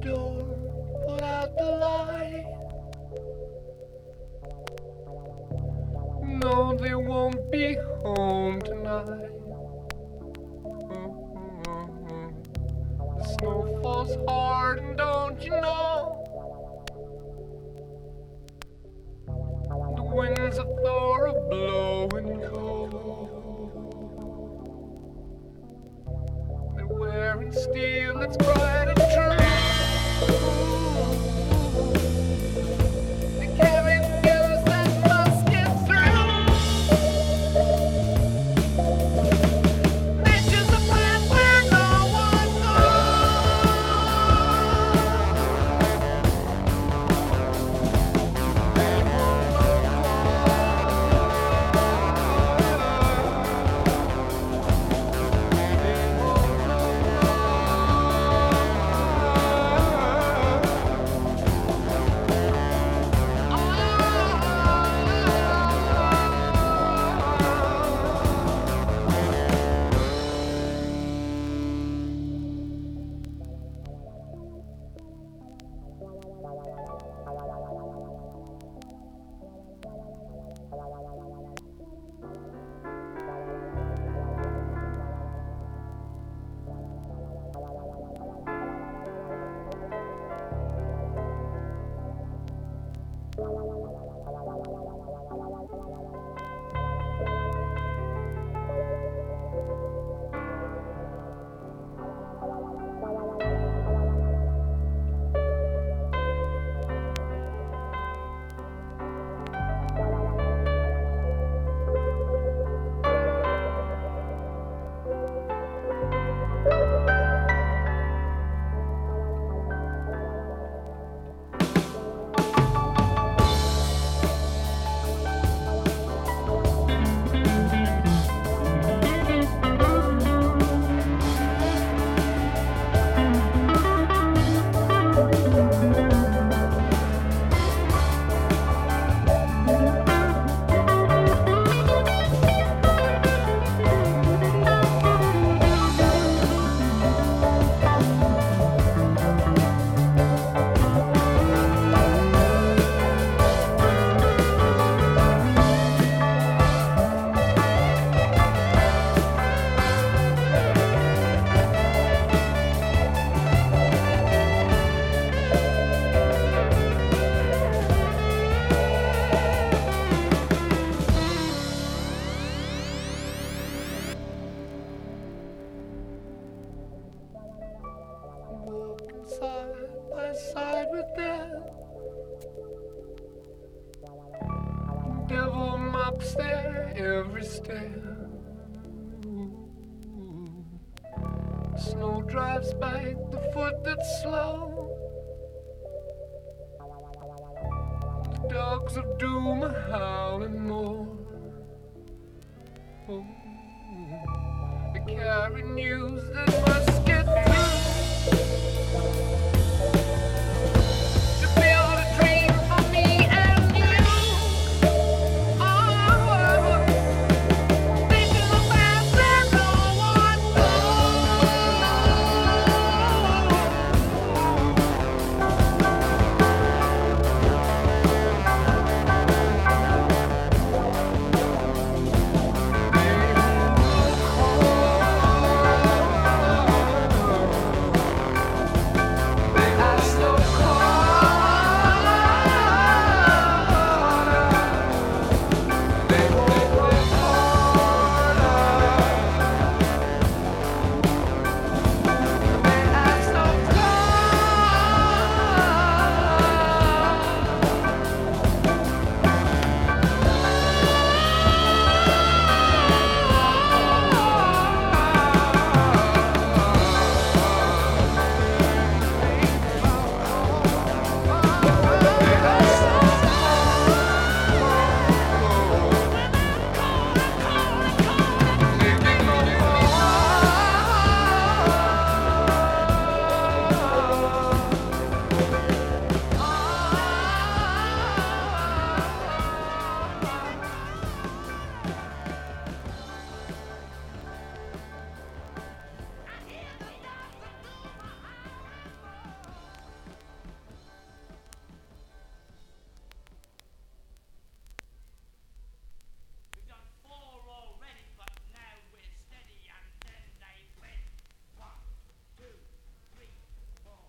door, put out the light. No, they won't be home tonight. The snow falls hard, and don't you know? The winds of Thor are blowing cold. They're wearing steel that's bright and true. They carry news that must get through. Nature's a place where no one side by side with death. Devil mocks their every step. Snow drives back the foot that's slow. The dogs of doom are howling more. They carry news that must